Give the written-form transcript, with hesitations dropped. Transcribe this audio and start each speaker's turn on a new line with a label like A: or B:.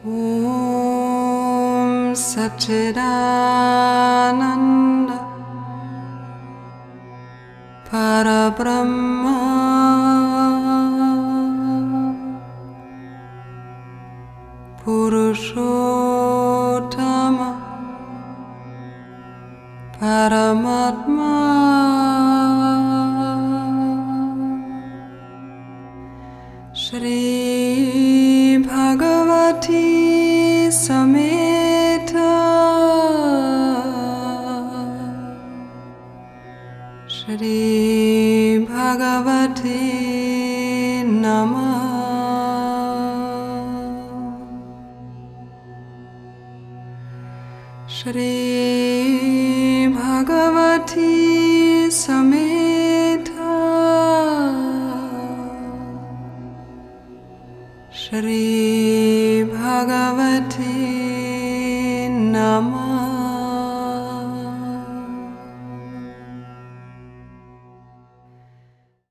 A: Om Satchidananda Parabrahma Purushottama Paramatma Shri Bhagavati Sameta Shri Bhagavati Namah Shri Bhagavati Sameta Shri Bhagavati Namah